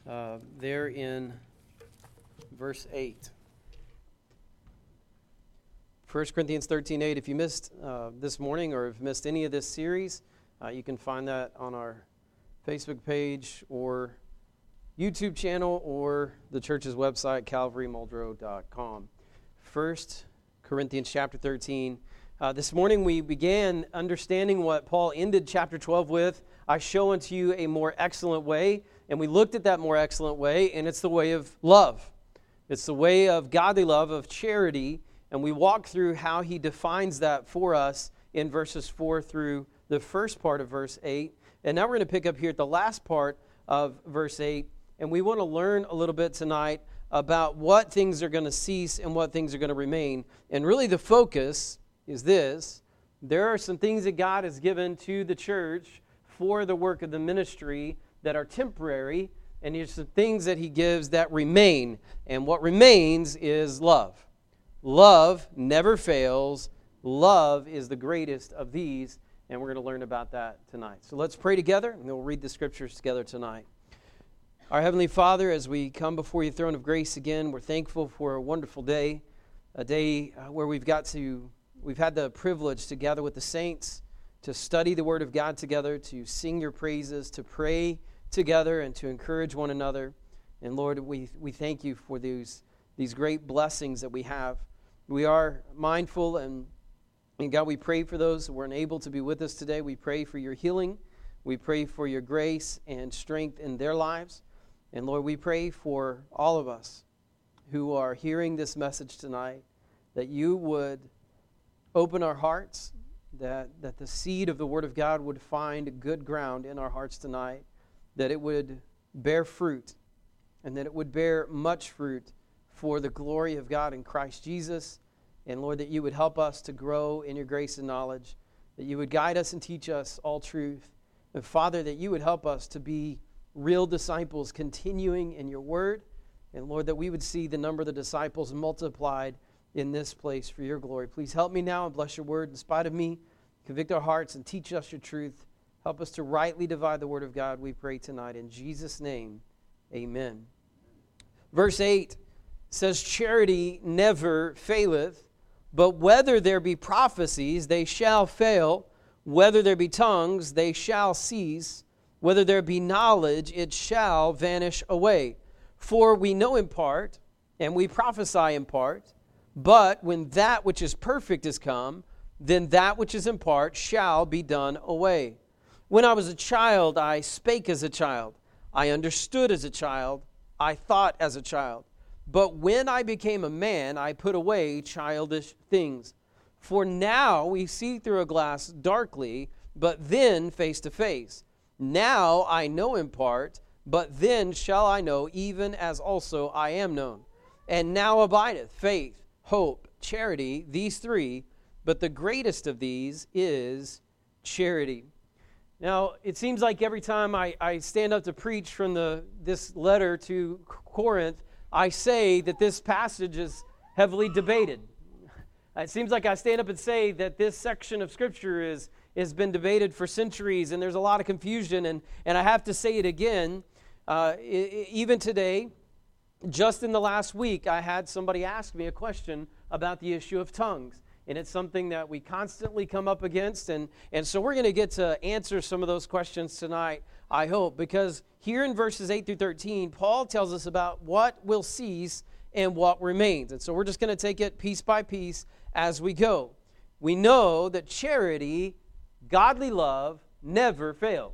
there in verse 8. 1 Corinthians 13:8. If you missed this morning or have missed any of this series, you can find that on our Facebook page or YouTube channel or the church's website, calvarymuldrow.com. 1 Corinthians chapter 13. This morning we began understanding what Paul ended chapter 12 with. I show unto you a more excellent way. And we looked at that more excellent way, and it's the way of love. It's the way of godly love, of charity. And we walked through how he defines that for us in verses 4 through the first part of verse 8. And now we're going to pick up here at the last part of verse 8. And we want to learn a little bit tonight about what things are going to cease and what things are going to remain. And really the focus is this. There are some things that God has given to the church for the work of the ministry that are temporary, and there's some things that he gives that remain. And what remains is love. Love never fails. Love is the greatest of these, and we're going to learn about that tonight. So let's pray together, and we'll read the scriptures together tonight. Our Heavenly Father, as we come before your throne of grace again, we're thankful for a wonderful day, a day where we've had the privilege to gather with the saints, to study the Word of God together, to sing your praises, to pray together, and to encourage one another. And Lord, we thank you for these great blessings that we have. We are mindful, and God, we pray for those who weren't able to be with us today. We pray for your healing. We pray for your grace and strength in their lives. And Lord, we pray for all of us who are hearing this message tonight, that you would open our hearts, that the seed of the Word of God would find good ground in our hearts tonight, that it would bear fruit, and that it would bear much fruit for the glory of God in Christ Jesus. And Lord, that you would help us to grow in your grace and knowledge, that you would guide us and teach us all truth. And Father, that you would help us to be real disciples, continuing in your word. And Lord, that we would see the number of the disciples multiplied in this place for your glory. Please help me now and bless your word in spite of me. Convict our hearts and teach us your truth. Help us to rightly divide the word of God, we pray tonight. In Jesus' name, amen. Verse 8 says, charity never faileth, but whether there be prophecies, they shall fail. Whether there be tongues, they shall cease. Whether there be knowledge, it shall vanish away. For we know in part, and we prophesy in part, but when that which is perfect is come, then that which is in part shall be done away. When I was a child, I spake as a child. I understood as a child. I thought as a child. But when I became a man, I put away childish things. For now we see through a glass darkly, but then face to face. Now I know in part, but then shall I know, even as also I am known. And now abideth faith, hope, charity, these three, but the greatest of these is charity. Now, it seems like every time I stand up to preach from this letter to Corinth, I say that this passage is heavily debated. It seems like I stand up and say that this section of Scripture has been debated for centuries, and there's a lot of confusion, and I have to say it again. Even today, just in the last week, I had somebody ask me a question about the issue of tongues. And it's something that we constantly come up against. And so we're going to get to answer some of those questions tonight, I hope. Because here in verses 8 through 13, Paul tells us about what will cease and what remains. And so we're just going to take it piece by piece as we go. We know that charity, godly love, never fails.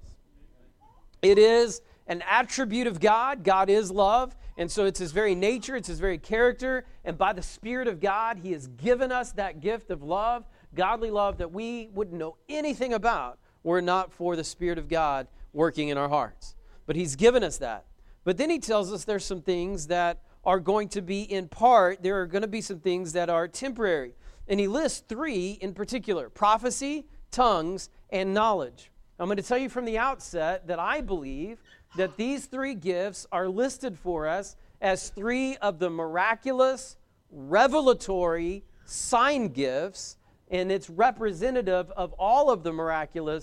It is an attribute of God. God is love. And so it's his very nature, it's his very character, and by the Spirit of God, he has given us that gift of love, godly love, that we wouldn't know anything about were it not for the Spirit of God working in our hearts. But he's given us that. But then he tells us there's some things that are going to be in part, there are going to be some things that are temporary. And he lists three in particular: prophecy, tongues, and knowledge. I'm going to tell you from the outset that I believe that these three gifts are listed for us as three of the miraculous, revelatory sign gifts, and it's representative of all of the miraculous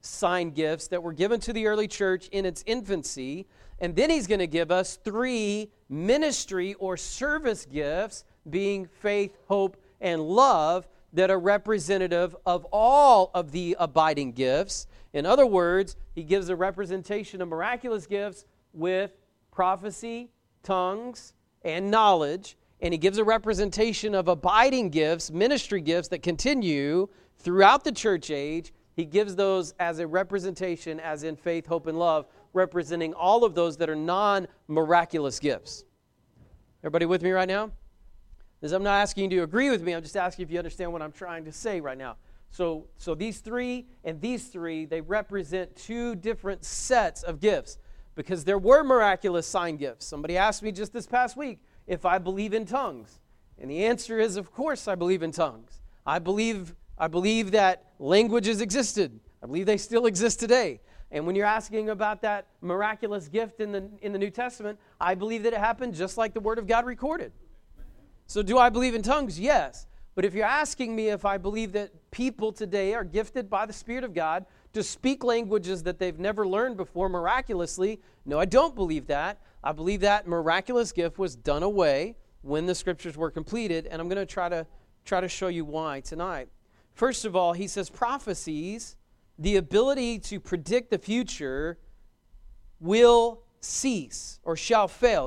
sign gifts that were given to the early church in its infancy. And then he's going to give us 3 ministry or service gifts, being faith, hope, and love, that are representative of all of the abiding gifts. In other words, he gives a representation of miraculous gifts with prophecy, tongues, and knowledge. And he gives a representation of abiding gifts, ministry gifts that continue throughout the church age. He gives those as a representation, as in faith, hope, and love, representing all of those that are non-miraculous gifts. Everybody with me right now? Because I'm not asking you to agree with me. I'm just asking if you understand what I'm trying to say right now. So these 3 and these 3, they represent 2 different sets of gifts, because there were miraculous sign gifts. Somebody asked me just this past week if I believe in tongues. And the answer is, of course, I believe in tongues. I believe that languages existed. I believe they still exist today. And when you're asking about that miraculous gift in the New Testament, I believe that it happened just like the Word of God recorded. So do I believe in tongues? Yes. But if you're asking me if I believe that people today are gifted by the Spirit of God to speak languages that they've never learned before miraculously, no, I don't believe that. I believe that miraculous gift was done away when the Scriptures were completed, and I'm going to try to show you why tonight. First of all, he says prophecies, the ability to predict the future, will cease, or shall fail.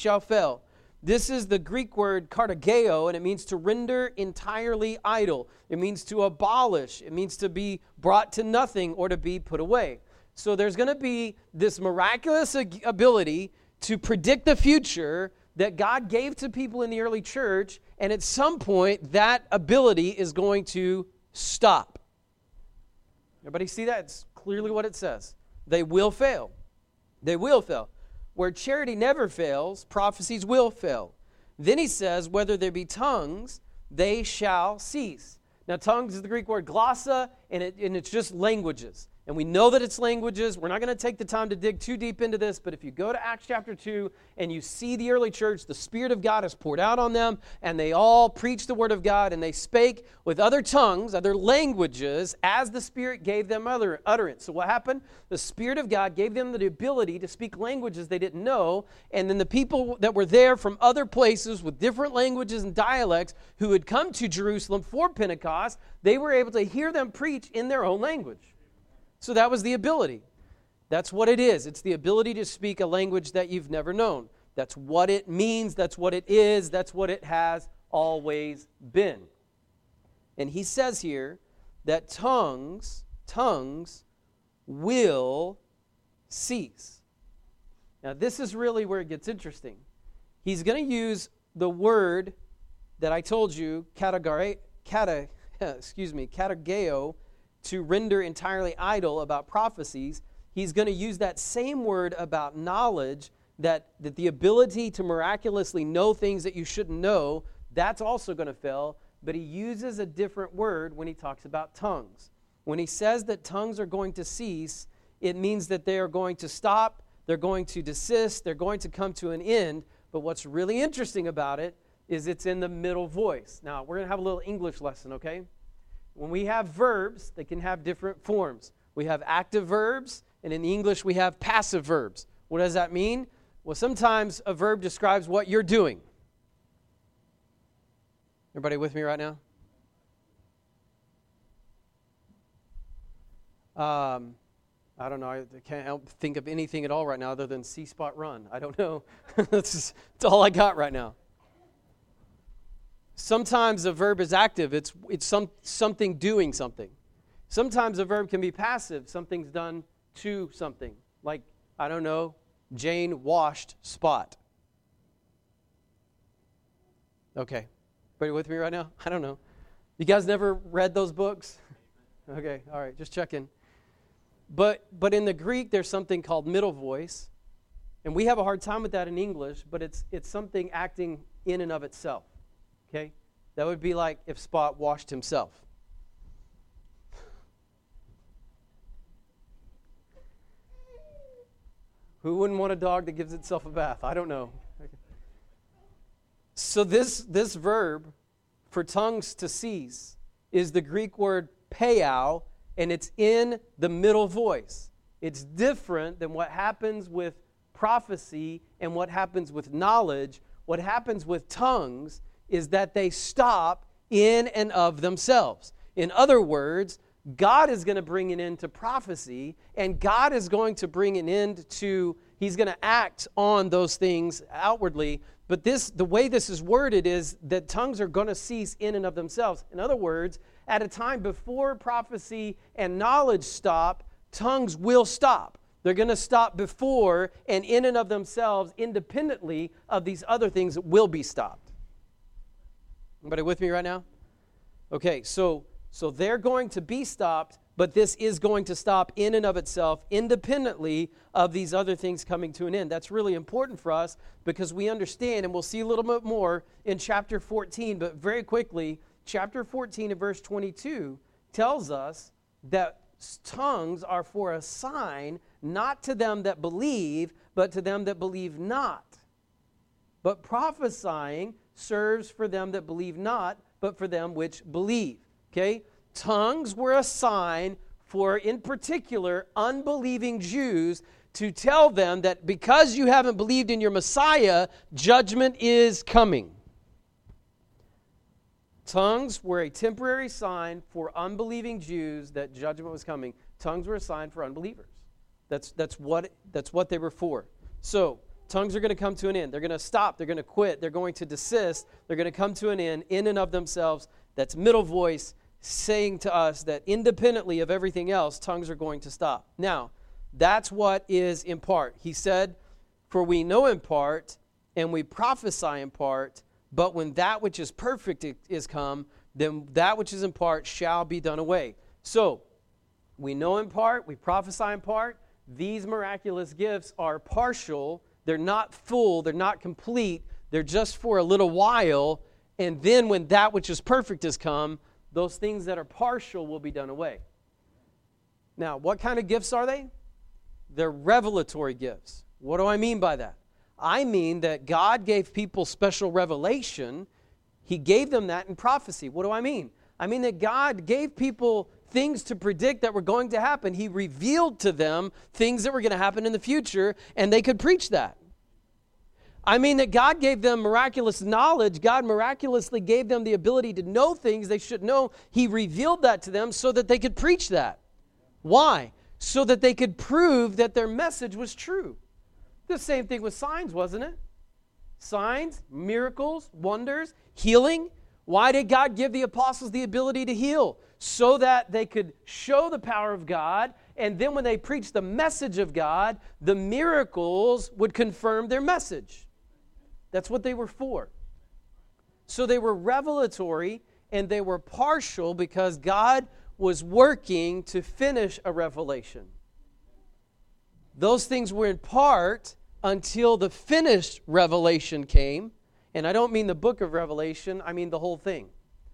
This is the Greek word katargeo, and it means to render entirely idle. It means to abolish. It means to be brought to nothing or to be put away. So there's going to be this miraculous ability to predict the future that God gave to people in the early church, and at some point that ability is going to stop. Everybody see that? It's clearly what it says. They will fail. They will fail. Where charity never fails, prophecies will fail. Then he says, whether there be tongues, they shall cease. Now, tongues is the Greek word glossa, and it's just languages. And we know that it's languages. We're not going to take the time to dig too deep into this, but if you go to Acts chapter 2 and you see the early church, the Spirit of God is poured out on them, and they all preached the Word of God, and they spake with other tongues, other languages, as the Spirit gave them utterance. So what happened? The Spirit of God gave them the ability to speak languages they didn't know, and then the people that were there from other places with different languages and dialects who had come to Jerusalem for Pentecost, they were able to hear them preach in their own language. So that was the ability. That's what it is. It's the ability to speak a language that you've never known. That's what it means. That's what it is. That's what it has always been. And he says here that tongues will cease. Now this is really where it gets interesting. He's going to use the word that I told you, katargeo, to render entirely idle about prophecies. He's going to use that same word about knowledge, that the ability to miraculously know things that you shouldn't know, that's also going to fail. But he uses a different word when he talks about tongues. When he says that tongues are going to cease, it means that they are going to stop, they're going to desist, they're going to come to an end. But what's really interesting about it is it's in the middle voice. Now, we're going to have a little English lesson, okay? When we have verbs, they can have different forms. We have active verbs, and in English we have passive verbs. What does that mean? Well, sometimes a verb describes what you're doing. Everybody with me right now? I don't know. I can't think of anything at all right now other than C-spot run. I don't know. That's all I got right now. Sometimes a verb is active. It's something doing something. Sometimes a verb can be passive. Something's done to something. Like, I don't know, Jane washed Spot. Okay. Everybody with me right now? I don't know. You guys never read those books? Okay, all right, just checking. But in the Greek, there's something called middle voice. And we have a hard time with that in English, but it's something acting in and of itself. Okay? That would be like if Spot washed himself. Who wouldn't want a dog that gives itself a bath? I don't know. So this verb for tongues to cease is the Greek word peiao, and it's in the middle voice. It's different than what happens with prophecy and what happens with knowledge. What happens with tongues is that they stop in and of themselves. In other words, God is going to bring an end to prophecy, and God is going to bring an end to, He's going to act on those things outwardly. But the way this is worded is that tongues are going to cease in and of themselves. In other words, at a time before prophecy and knowledge stop, tongues will stop. They're going to stop before and in and of themselves, independently of these other things that will be stopped. Everybody with me right now? Okay, so they're going to be stopped, but this is going to stop in and of itself, independently of these other things coming to an end. That's really important for us because we understand, and we'll see a little bit more in chapter 14, but very quickly, chapter 14 and verse 22 tells us that tongues are for a sign, not to them that believe, but to them that believe not. But prophesying serves for them that believe not, but for them which believe. Okay? Tongues were a sign for, in particular, unbelieving Jews to tell them that because you haven't believed in your Messiah, judgment is coming. Tongues were a temporary sign for unbelieving Jews that judgment was coming. Tongues were a sign for unbelievers. That's what they were for. So, tongues are going to come to an end. They're going to stop. They're going to quit. They're going to desist. They're going to come to an end in and of themselves. That's middle voice saying to us that independently of everything else, tongues are going to stop. Now, that's what is in part. He said, "For we know in part, and we prophesy in part, but when that which is perfect is come, then that which is in part shall be done away." So, we know in part, we prophesy in part. These miraculous gifts are partial. They're not full. They're not complete. They're just for a little while. And then when that which is perfect has come, those things that are partial will be done away. Now, what kind of gifts are they? They're revelatory gifts. What do I mean by that? I mean that God gave people special revelation. He gave them that in prophecy. What do I mean? I mean that God gave people things to predict that were going to happen. He revealed to them things that were going to happen in the future, and they could preach that. I mean that God gave them miraculous knowledge. God miraculously gave them the ability to know things they should know. He revealed that to them so that they could preach that. Why? So that they could prove that their message was true. The same thing with signs, wasn't it? Signs, miracles, wonders, healing. Why did God give the apostles the ability to heal? So that they could show the power of God, and then when they preached the message of God, the miracles would confirm their message. That's what they were for. So they were revelatory and they were partial because God was working to finish a revelation. Those things were in part until the finished revelation came. And I don't mean the book of Revelation, I mean the whole thing.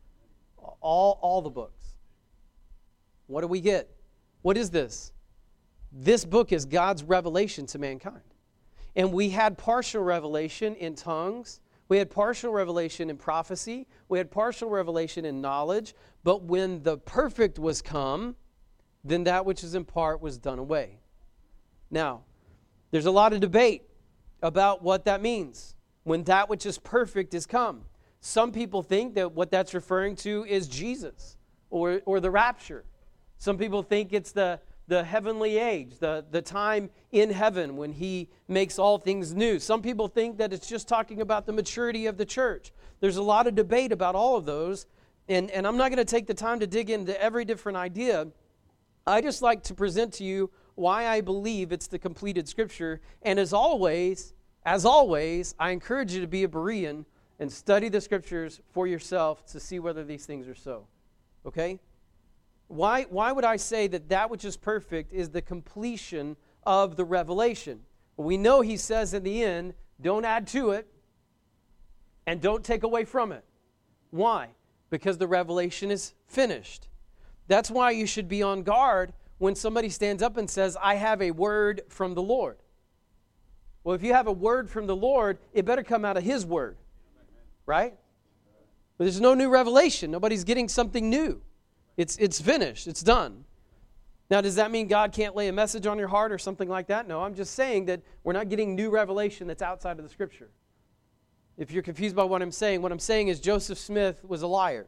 All the books. What do we get? What is this? This book is God's revelation to mankind. And we had partial revelation in tongues. We had partial revelation in prophecy. We had partial revelation in knowledge. But when the perfect was come, then that which is in part was done away. Now, there's a lot of debate about what that means. When that which is perfect is come. Some people think that what that's referring to is Jesus or the rapture. Some people think it's the heavenly age, the time in heaven when He makes all things new. Some people think that it's just talking about the maturity of the church. There's a lot of debate about all of those, and I'm not going to take the time to dig into every different idea. I just like to present to you why I believe it's the completed Scripture, and as always, I encourage you to be a Berean and study the Scriptures for yourself to see whether these things are so. Okay? Why would I say that which is perfect is the completion of the revelation? Well, we know He says in the end, don't add to it and don't take away from it. Why? Because the revelation is finished. That's why you should be on guard when somebody stands up and says, I have a word from the Lord. Well, if you have a word from the Lord, it better come out of His word. Right? But there's no new revelation. Nobody's getting something new. It's finished. It's done. Now, does that mean God can't lay a message on your heart or something like that? No, I'm just saying that we're not getting new revelation that's outside of the Scripture. If you're confused by what I'm saying is Joseph Smith was a liar.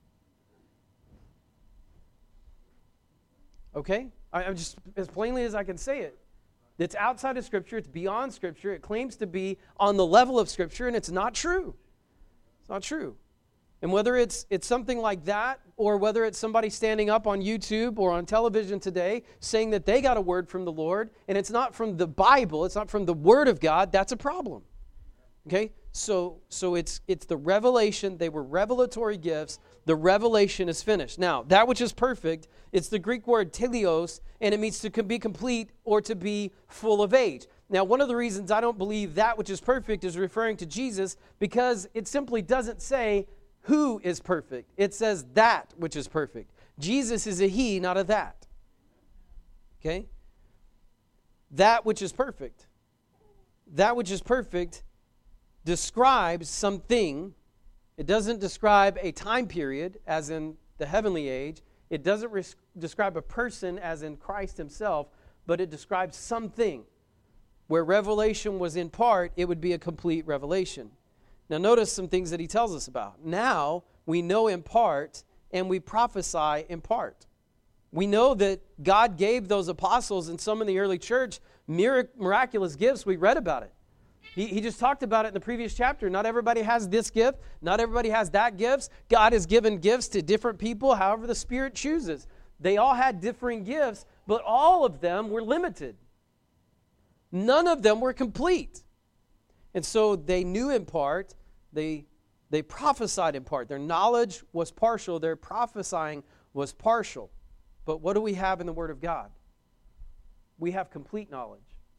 Okay? I'm just, as plainly as I can say it. It's outside of Scripture. It's beyond Scripture. It claims to be on the level of Scripture, and it's not true. It's not true. And whether it's something like that, or whether it's somebody standing up on YouTube or on television today saying that they got a word from the Lord, and it's not from the Bible, it's not from the Word of God, that's a problem. Okay? So it's the revelation. They were revelatory gifts. The revelation is finished. Now, that which is perfect, it's the Greek word teleos, and it means to be complete or to be full of age. Now, one of the reasons I don't believe that which is perfect is referring to Jesus, because it simply doesn't say who is perfect. It says that which is perfect. Jesus is a he, not a that. Okay? That which is perfect. That which is perfect describes something. It doesn't describe a time period, as in the heavenly age. It doesn't describe a person, as in Christ himself, but it describes something. Where revelation was in part, it would be a complete revelation. Now notice some things that he tells us about. Now we know in part, and we prophesy in part. We know that God gave those apostles and some in the early church miraculous gifts. We read about it. He just talked about it in the previous chapter. Not everybody has this gift. Not everybody has that gift. God has given gifts to different people, however the Spirit chooses. They all had differing gifts, but all of them were limited. None of them were complete. And so they knew in part, they prophesied in part. Their knowledge was partial, their prophesying was partial. But what do we have in the Word of God? We have complete knowledge.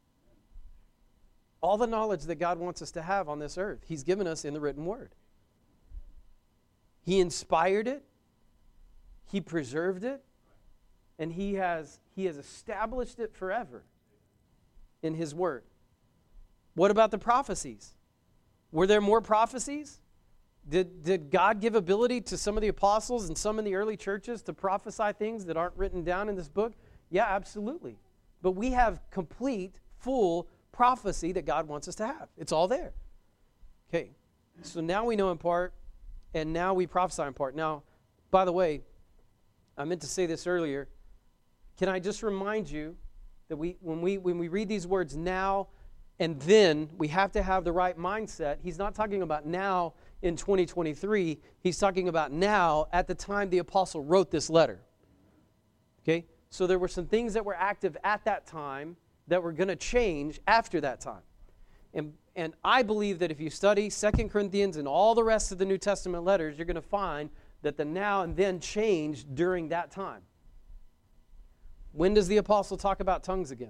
All the knowledge that God wants us to have on this earth, He's given us in the written Word. He inspired it, He preserved it, and He has established it forever in His Word. What about the prophecies? Were there more prophecies? Did God give ability to some of the apostles and some in the early churches to prophesy things that aren't written down in this book? Yeah, absolutely. But we have complete, full prophecy that God wants us to have. It's all there. Okay, so now we know in part, and now we prophesy in part. Now, by the way, I meant to say this earlier. Can I just remind you that when we read these words now and then, we have to have the right mindset. He's not talking about now in 2023. He's talking about now at the time the apostle wrote this letter. Okay? So there were some things that were active at that time that were going to change after that time. And I believe that if you study 2 Corinthians and all the rest of the New Testament letters, you're going to find that the now and then changed during that time. When does the apostle talk about tongues again?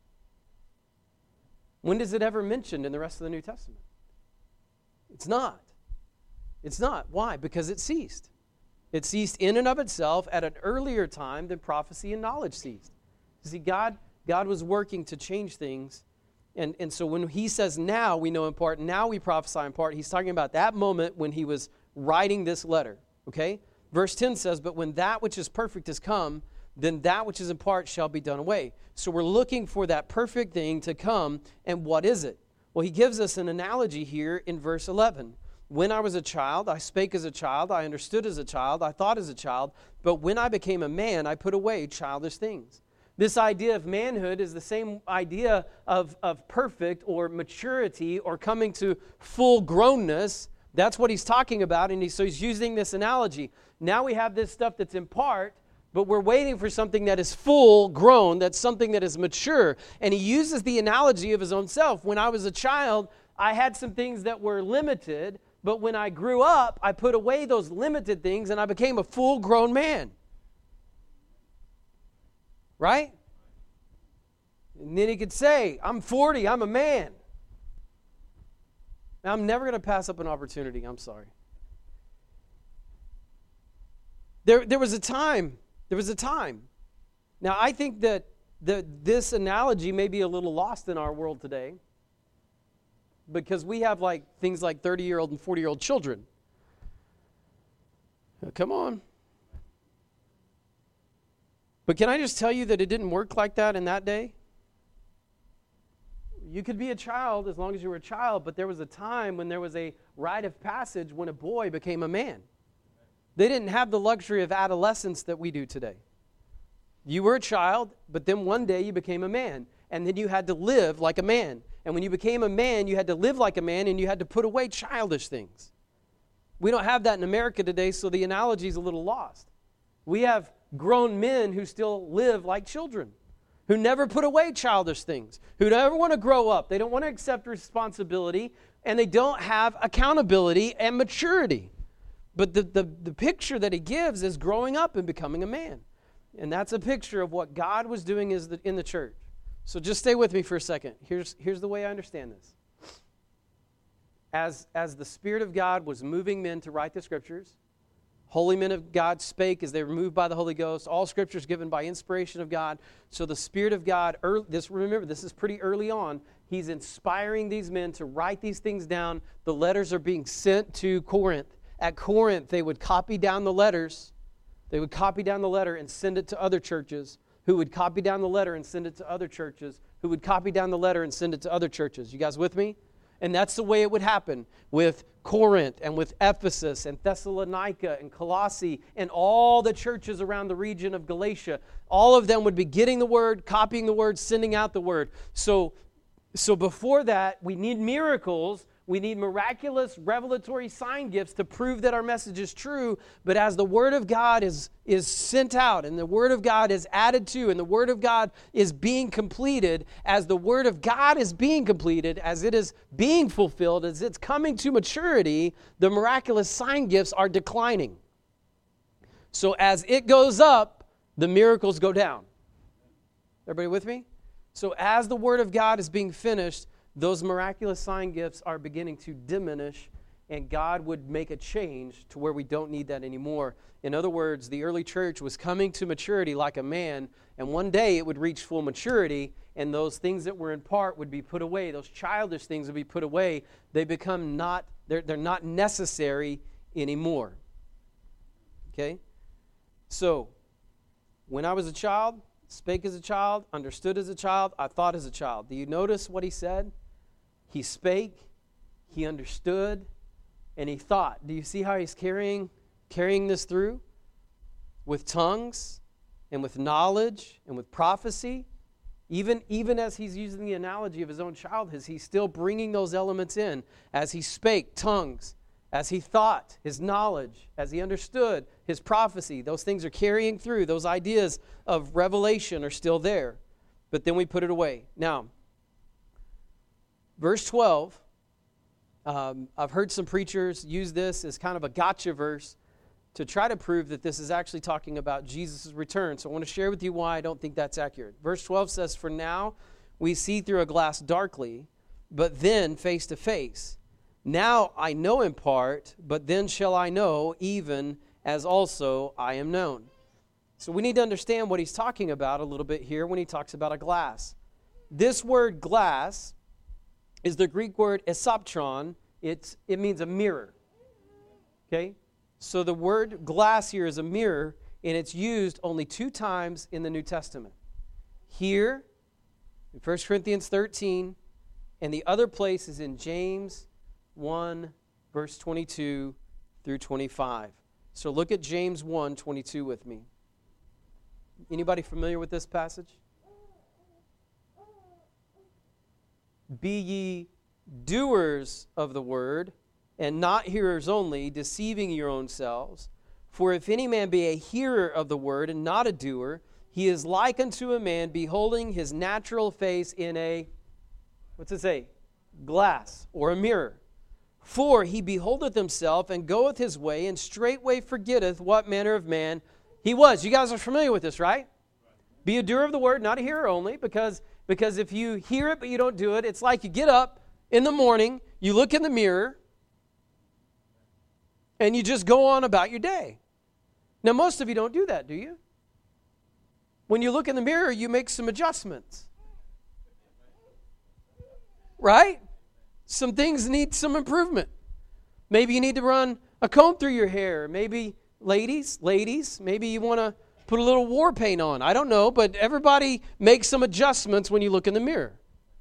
When does it ever mentioned in the rest of the New Testament? It's not. It's not. Why? Because it ceased. It ceased in and of itself at an earlier time than prophecy and knowledge ceased. See, God was working to change things. And so when he says now we know in part, now we prophesy in part, he's talking about that moment when he was writing this letter. Okay? Verse 10 says, but when that which is perfect is come, then that which is in part shall be done away. So we're looking for that perfect thing to come, and what is it? Well, he gives us an analogy here in verse 11. When I was a child, I spake as a child, I understood as a child, I thought as a child, but when I became a man, I put away childish things. This idea of manhood is the same idea of perfect or maturity or coming to full grownness. That's what he's talking about, and so he's using this analogy. Now we have this stuff that's in part, but we're waiting for something that is full grown, that's something that is mature. And he uses the analogy of his own self. When I was a child, I had some things that were limited, but when I grew up, I put away those limited things and I became a full-grown man. Right? And then he could say, I'm 40, I'm a man. Now, I'm never going to pass up an opportunity, I'm sorry. There was a time. Now, I think that this analogy may be a little lost in our world today because we have things like 30-year-old and 40-year-old children. Now, come on. But can I just tell you that it didn't work like that in that day? You could be a child as long as you were a child, but there was a time when there was a rite of passage when a boy became a man. They didn't have the luxury of adolescence that we do today. You were a child, but then one day you became a man, and then you had to live like a man. And when you became a man, you had to live like a man, and you had to put away childish things. We don't have that in America today, so the analogy is a little lost. We have grown men who still live like children, who never put away childish things, who never want to grow up. They don't want to accept responsibility, and they don't have accountability and maturity. But the picture that he gives is growing up and becoming a man. And that's a picture of what God was doing in the church. So just stay with me for a second. Here's the way I understand this. As the Spirit of God was moving men to write the Scriptures, holy men of God spake as they were moved by the Holy Ghost. All Scripture is given by inspiration of God. So the Spirit of God, remember, this is pretty early on. He's inspiring these men to write these things down. The letters are being sent to Corinth. At Corinth, they would copy down the letters. They would copy down the letter and send it to other churches, who would copy down the letter and send it to other churches, who would copy down the letter and send it to other churches. You guys with me? And that's the way it would happen with Corinth and with Ephesus and Thessalonica and Colossae and all the churches around the region of Galatia. All of them would be getting the word, copying the word, sending out the word. So before that, we need miracles. We need miraculous revelatory sign gifts to prove that our message is true. But as the Word of God is sent out and the Word of God is added to and the Word of God is being completed, as the Word of God is being completed, as it is being fulfilled, as it's coming to maturity, the miraculous sign gifts are declining. So as it goes up, the miracles go down. Everybody with me? So as the Word of God is being finished, those miraculous sign gifts are beginning to diminish, and God would make a change to where we don't need that anymore. In other words, the early church was coming to maturity like a man, and one day it would reach full maturity, and those things that were in part would be put away. Those childish things would be put away. They become they're not necessary anymore. Okay? So, when I was a child, spake as a child, understood as a child, I thought as a child. Do you notice what he said? He spake, he understood, and he thought. Do you see how he's carrying this through? With tongues, and with knowledge, and with prophecy. Even as he's using the analogy of his own childhood, he's still bringing those elements in. As he spake, tongues. As he thought, his knowledge. As he understood, his prophecy. Those things are carrying through. Those ideas of revelation are still there. But then we put it away. Now, verse 12, I've heard some preachers use this as kind of a gotcha verse to try to prove that this is actually talking about Jesus' return. So I want to share with you why I don't think that's accurate. Verse 12 says, "For now we see through a glass darkly, but then face to face. Now I know in part, but then shall I know, even as also I am known." So we need to understand what he's talking about a little bit here when he talks about a glass. This word glass is the Greek word esoptron. It means a mirror. Okay? So the word glass here is a mirror, and it's used only 2 times in the New Testament. Here, in 1 Corinthians 13, and the other place is in James 1, verse 22 through 25. So look at James 1, 22 with me. Anybody familiar with this passage? "Be ye doers of the word, and not hearers only, deceiving your own selves. For if any man be a hearer of the word and not a doer, he is like unto a man beholding his natural face in a," what's it say? "Glass," or a mirror. "For he beholdeth himself and goeth his way, and straightway forgetteth what manner of man he was." You guys are familiar with this, right? Be a doer of the word, not a hearer only, because if you hear it but you don't do it, it's like you get up in the morning, you look in the mirror, and you just go on about your day. Now, most of you don't do that, do you? When you look in the mirror, you make some adjustments. Right? Some things need some improvement. Maybe you need to run a comb through your hair. Maybe, ladies, maybe you want to put a little war paint on. I don't know, but everybody makes some adjustments when you look in the mirror.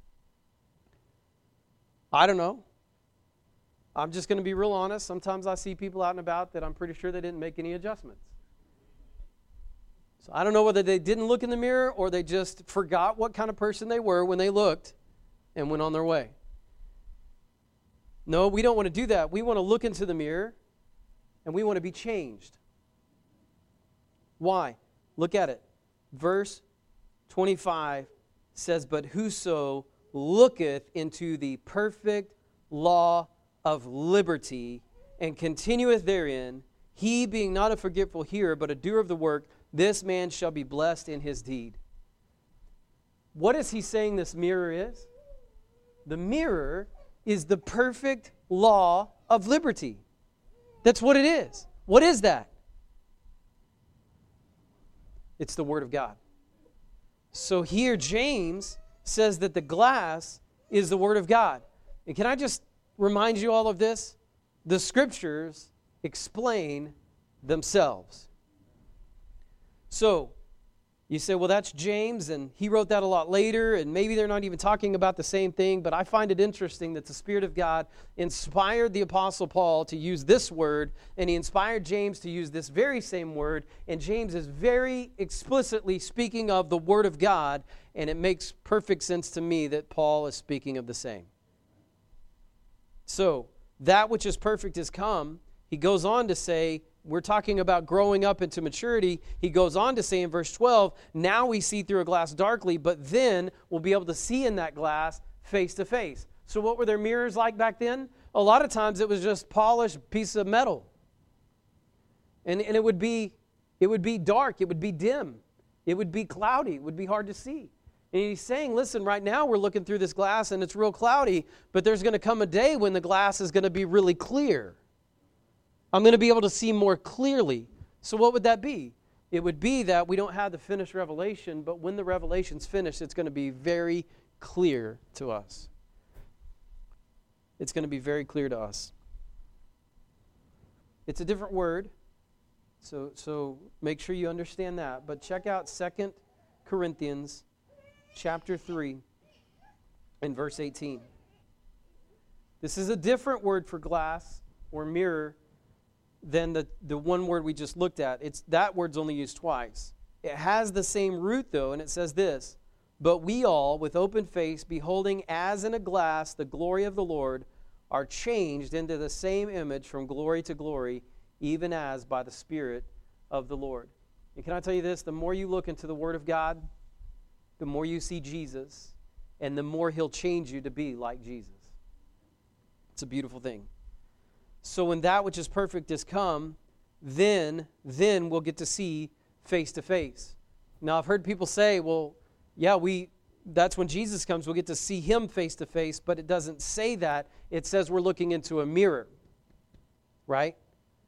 I don't know. I'm just going to be real honest. Sometimes I see people out and about that I'm pretty sure they didn't make any adjustments. So I don't know whether they didn't look in the mirror or they just forgot what kind of person they were when they looked and went on their way. No, we don't want to do that. We want to look into the mirror and we want to be changed. Why? Look at it. Verse 25 says, "But whoso looketh into the perfect law of liberty and continueth therein, he being not a forgetful hearer, but a doer of the work, this man shall be blessed in his deed." What is he saying this mirror is? The mirror is the perfect law of liberty. That's what it is. What is that? It's the Word of God. So here James says that the glass is the Word of God. And can I just remind you all of this? The Scriptures explain themselves. So, you say, well, that's James, and he wrote that a lot later, and maybe they're not even talking about the same thing, but I find it interesting that the Spirit of God inspired the Apostle Paul to use this word, and he inspired James to use this very same word, and James is very explicitly speaking of the Word of God, and it makes perfect sense to me that Paul is speaking of the same. So, that which is perfect is come. He goes on to say, we're talking about growing up into maturity. He goes on to say in verse 12, now we see through a glass darkly, but then we'll be able to see in that glass face to face. So what were their mirrors like back then? A lot of times it was just polished piece of metal. And it would be dark, it would be dim, it would be cloudy, it would be hard to see. And he's saying, listen, right now we're looking through this glass and it's real cloudy, but there's going to come a day when the glass is going to be really clear. I'm going to be able to see more clearly. So what would that be? It would be that we don't have the finished revelation, but when the revelation's finished, it's going to be very clear to us. It's going to be very clear to us. It's a different word, so make sure you understand that. But check out 2 Corinthians chapter 3 and verse 18. This is a different word for glass or mirror than the one word we just looked at. That word's only used twice. It has the same root, though, and it says this, "But we all, with open face, beholding as in a glass the glory of the Lord, are changed into the same image from glory to glory, even as by the Spirit of the Lord." And can I tell you this? The more you look into the Word of God, the more you see Jesus, and the more He'll change you to be like Jesus. It's a beautiful thing. So when that which is perfect is come, then we'll get to see face to face. Now, I've heard people say, well, yeah, that's when Jesus comes, we'll get to see Him face to face, but it doesn't say that. It says we're looking into a mirror, right?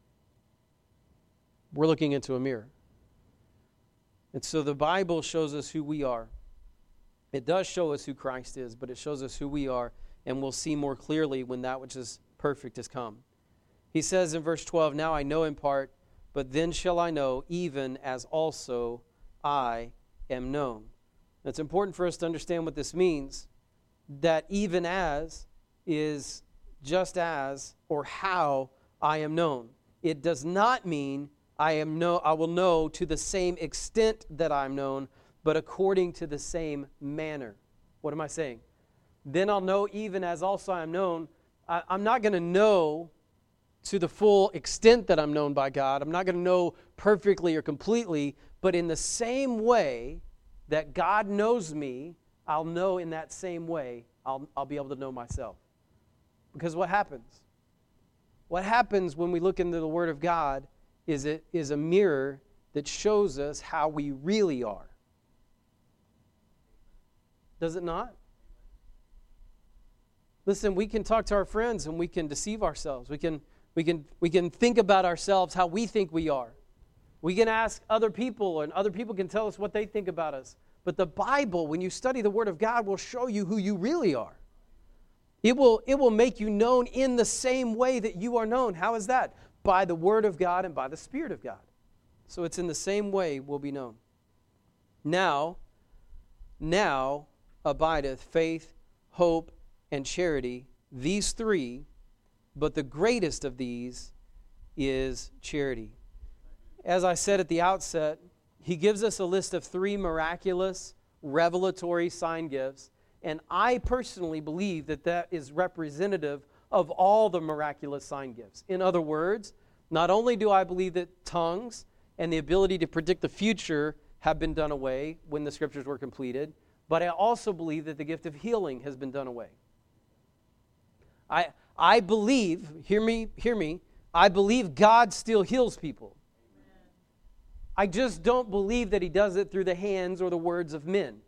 We're looking into a mirror. And so the Bible shows us who we are. It does show us who Christ is, but it shows us who we are, and we'll see more clearly when that which is perfect has come. He says in verse 12, "Now I know in part, but then shall I know, even as also I am known." Now, it's important for us to understand what this means, that even as is just as or how I am known. It does not mean I will know to the same extent that I'm known, but according to the same manner. What am I saying? Then I'll know even as also I am known. I'm not going to know to the full extent that I'm known by God. I'm not going to know perfectly or completely, but in the same way that God knows me, I'll know in that same way I'll be able to know myself. Because what happens? What happens when we look into the Word of God is it is a mirror that shows us how we really are. Does it not? Listen, we can talk to our friends and we can deceive ourselves. We can think about ourselves how we think we are. We can ask other people, and other people can tell us what they think about us. But the Bible, when you study the Word of God, will show you who you really are. It will make you known in the same way that you are known. How is that? By the Word of God and by the Spirit of God. So it's in the same way will be known. Now abideth faith, hope, and charity, these three, but the greatest of these is charity. As I said at the outset, he gives us a list of 3 miraculous, revelatory sign gifts, and I personally believe that that is representative of all the miraculous sign gifts. In other words, not only do I believe that tongues and the ability to predict the future have been done away when the scriptures were completed, but I also believe that the gift of healing has been done away. I believe, hear me, I believe God still heals people. I just don't believe that he does it through the hands or the words of men.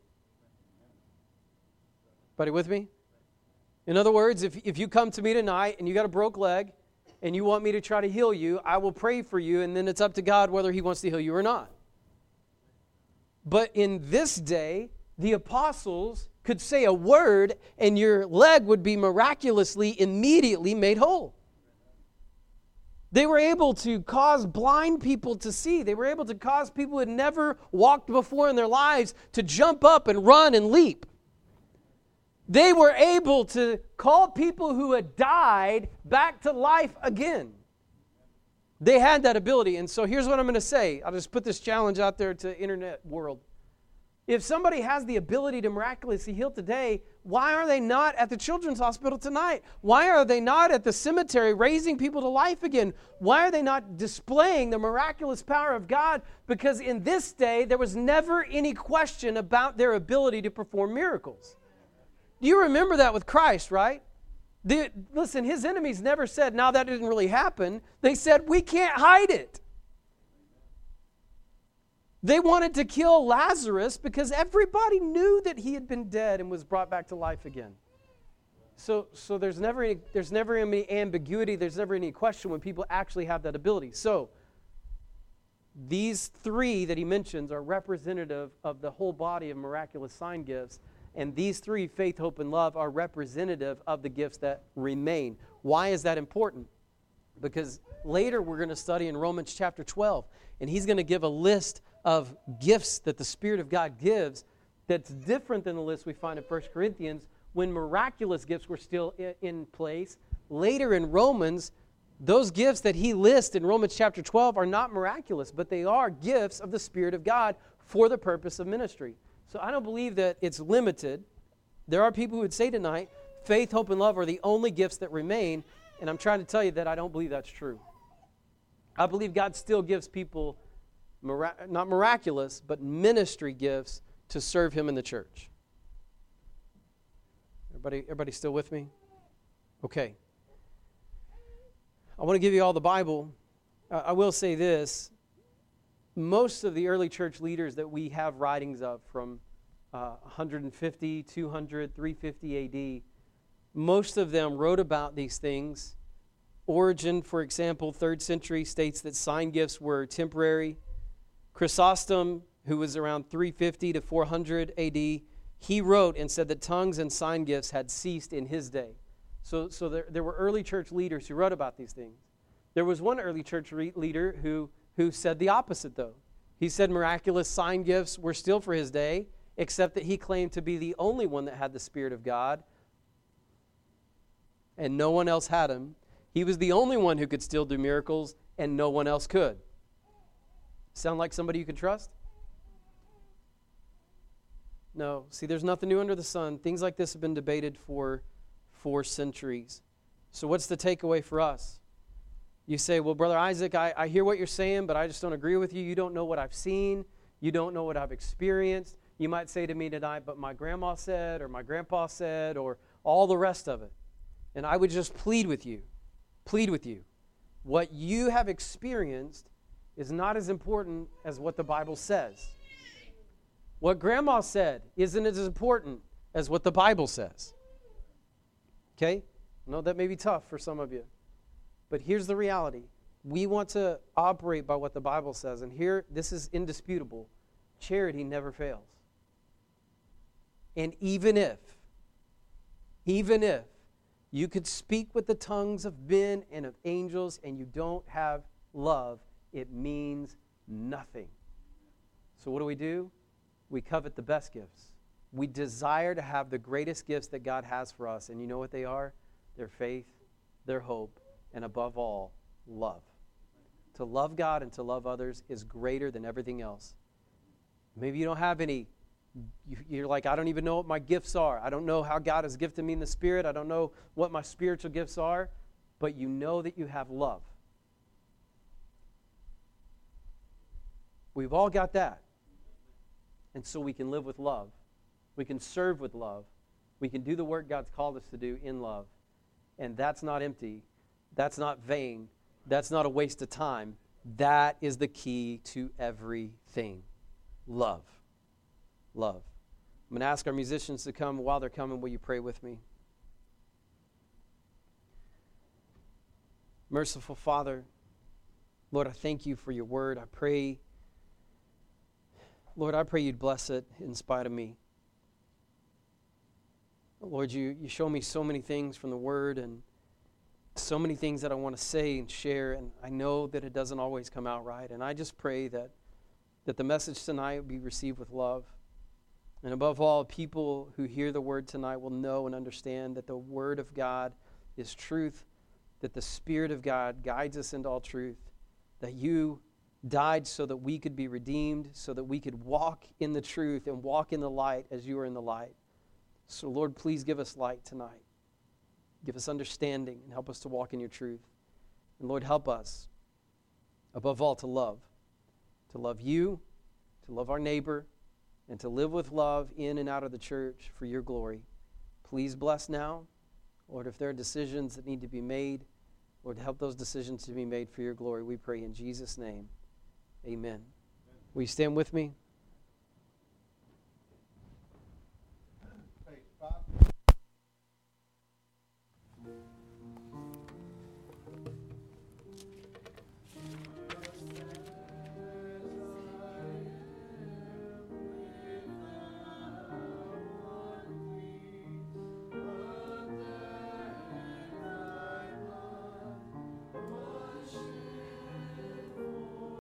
Everybody with me? In other words, if you come to me tonight and you got a broke leg and you want me to try to heal you, I will pray for you, and then it's up to God whether he wants to heal you or not. But in this day, the apostles could say a word and your leg would be miraculously, immediately made whole. They were able to cause blind people to see. They were able to cause people who had never walked before in their lives to jump up and run and leap. They were able to call people who had died back to life again. They had that ability. And so here's what I'm going to say. I'll just put this challenge out there to the internet world. If somebody has the ability to miraculously heal today, why are they not at the children's hospital tonight? Why are they not at the cemetery raising people to life again? Why are they not displaying the miraculous power of God? Because in this day, there was never any question about their ability to perform miracles. Do you remember that with Christ, right? Listen, his enemies never said, "Now that didn't really happen." They said, "We can't hide it." They wanted to kill Lazarus because everybody knew that he had been dead and was brought back to life again. So there's never any ambiguity, there's never any question when people actually have that ability. So these 3 that he mentions are representative of the whole body of miraculous sign gifts, and these 3, faith, hope, and love, are representative of the gifts that remain. Why is that important? Because later we're going to study in Romans chapter 12, and he's going to give a list of gifts that the Spirit of God gives that's different than the list we find in 1 Corinthians when miraculous gifts were still in place. Later in Romans, those gifts that he lists in Romans chapter 12 are not miraculous, but they are gifts of the Spirit of God for the purpose of ministry. So I don't believe that it's limited. There are people who would say tonight, faith, hope, and love are the only gifts that remain, and I'm trying to tell you that I don't believe that's true. I believe God still gives people not miraculous, but ministry gifts to serve him in the church. Everybody still with me? Okay. I want to give you all the Bible. I will say this. Most of the early church leaders that we have writings of from 150, 200, 350 AD, most of them wrote about these things. Origen, for example, 3rd century, states that sign gifts were temporary. Chrysostom, who was around 350 to 400 AD, he wrote and said that tongues and sign gifts had ceased in his day. So there were early church leaders who wrote about these things. There was one early church leader who said the opposite, though. He said miraculous sign gifts were still for his day, except that he claimed to be the only one that had the Spirit of God, and no one else had him. He was the only one who could still do miracles, and no one else could. Sound like somebody you can trust? No. See, there's nothing new under the sun. Things like this have been debated for centuries. So what's the takeaway for us? You say, well, Brother Isaac, I hear what you're saying, but I just don't agree with you. You don't know what I've seen. You don't know what I've experienced. You might say to me tonight, but my grandma said, or my grandpa said, or all the rest of it. And I would just plead with you. What you have experienced is not as important as what the Bible says. What Grandma said isn't as important as what the Bible says. Okay? I know that may be tough for some of you. But here's the reality. We want to operate by what the Bible says. And here, this is indisputable. Charity never fails. And even if you could speak with the tongues of men and of angels and you don't have love, it means nothing. So what do? We covet the best gifts. We desire to have the greatest gifts that God has for us. And you know what they are? Their faith, their hope, and above all, love. To love God and to love others is greater than everything else. Maybe you don't have any. You're like, I don't even know what my gifts are. I don't know how God has gifted me in the Spirit. I don't know what my spiritual gifts are. But you know that you have love. We've all got that. And so we can live with love. We can serve with love. We can do the work God's called us to do in love. And that's not empty. That's not vain. That's not a waste of time. That is the key to everything. Love. Love. I'm going to ask our musicians to come. While they're coming, will you pray with me? Merciful Father, Lord, I thank you for your word. I pray, Lord, you'd bless it in spite of me. Lord, you show me so many things from the word and so many things that I want to say and share, and I know that it doesn't always come out right. And I just pray that the message tonight will be received with love. And above all, people who hear the word tonight will know and understand that the word of God is truth, that the Spirit of God guides us into all truth, that you died so that we could be redeemed, so that we could walk in the truth and walk in the light as you are in the light. So, Lord, please give us light tonight. Give us understanding and help us to walk in your truth. And, Lord, help us, above all, to love you, to love our neighbor, and to live with love in and out of the church for your glory. Please bless now. Lord, if there are decisions that need to be made, Lord, help those decisions to be made for your glory. We pray in Jesus' name. Amen. Will you stand with me?